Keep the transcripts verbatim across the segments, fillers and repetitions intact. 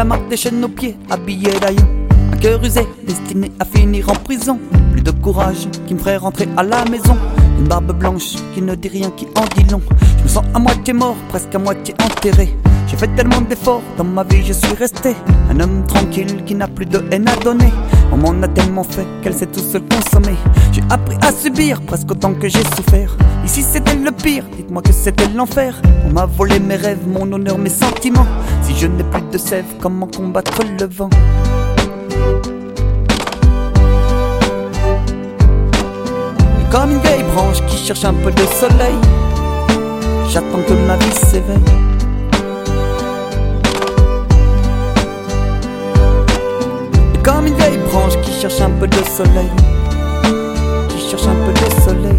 la marque des chaînes aux pieds, habillé d'ailleurs. Un cœur usé, destiné à finir en prison. Plus de courage qui me ferait rentrer à la maison. Une barbe blanche qui ne dit rien, qui en dit long. Je me sens à moitié mort, presque à moitié enterré. J'ai fait tellement d'efforts, dans ma vie je suis resté un homme tranquille qui n'a plus de haine à donner. On m'en a tellement fait qu'elle s'est tout seule consommée. J'ai appris à subir presque autant que j'ai souffert. Ici c'était le pire, dites-moi que c'était l'enfer. On m'a volé mes rêves, mon honneur, mes sentiments. Si je n'ai plus de sève, comment combattre le vent? Et comme une vieille branche qui cherche un peu de soleil, j'attends que ma vie s'éveille. Comme une vieille branche qui cherche un peu de soleil, qui cherche un peu de soleil.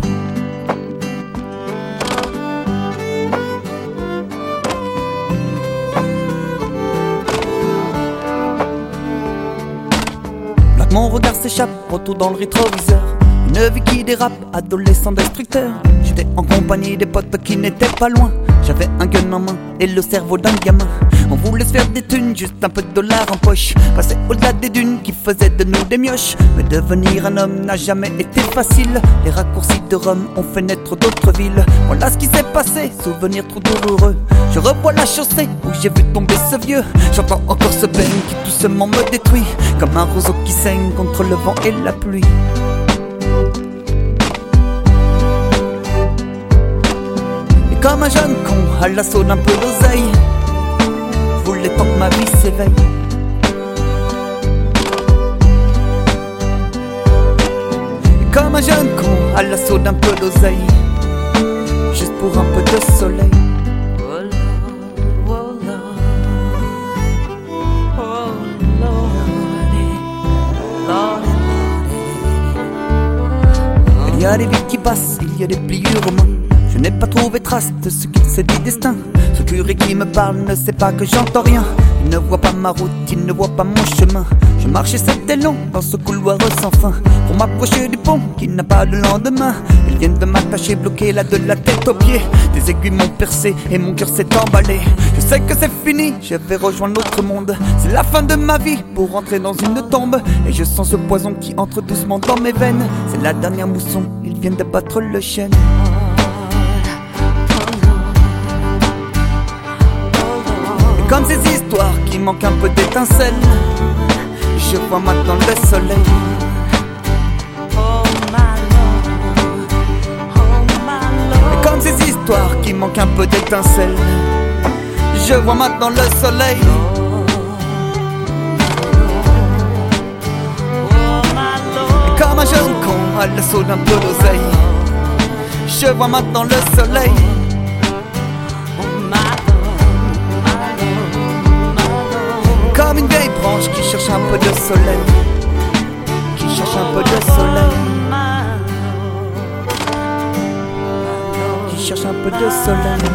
Là que mon regard s'échappe, retour dans le rétroviseur. Une vie qui dérape, adolescent destructeur. J'étais en compagnie des potes qui n'étaient pas loin. J'avais un gun en main et le cerveau d'un gamin. On voulait se faire des thunes, juste un peu de dollars en poche. Passer au-delà des dunes qui faisaient de nous des mioches. Mais devenir un homme n'a jamais été facile. Les raccourcis de Rome ont fait naître d'autres villes. Voilà ce qui s'est passé, souvenir trop douloureux. Je revois la chaussée où j'ai vu tomber ce vieux. J'entends encore ce bang qui doucement me détruit. Comme un roseau qui saigne contre le vent et la pluie. Et comme un jeune con à l'assaut d'un peu d'oseille, voulais tant que ma vie s'éveille. Et comme un jeune con à l'assaut d'un peu d'oseille, juste pour un peu de soleil. Il y a des vies qui passent, il y a des pliures aux mains. Je n'ai pas trouvé trace de ce qu'il s'est dit destin. Ce curé qui me parle ne sait pas que j'entends rien. Il ne voit pas ma route, il ne voit pas mon chemin. Je marchais c'était long dans ce couloir sans fin. Pour m'approcher du pont qui n'a pas de lendemain. Ils viennent de m'attacher, bloqué là de la tête aux pieds. Des aiguilles m'ont percé et mon cœur s'est emballé. Je sais que c'est fini, je vais rejoindre l'autre monde. C'est la fin de ma vie pour rentrer dans une tombe. Et je sens ce poison qui entre doucement dans mes veines. C'est la dernière mousson, ils viennent de battre le chêne. Comme ces histoires qui manquent un peu d'étincelles, je vois maintenant le soleil. Et comme ces histoires qui manquent un peu d'étincelles, je vois maintenant le soleil. Et comme un jeune con à l'assaut d'un peu d'oseille, je vois maintenant le soleil. Comme une vieille branche qui cherche un peu de soleil, qui cherche un peu de soleil, qui cherche un peu de soleil,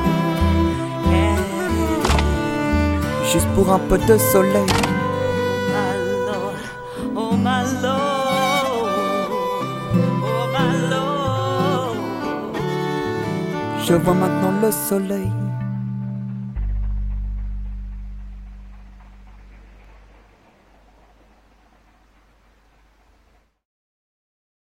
juste pour un peu de soleil. Je vois maintenant le soleil.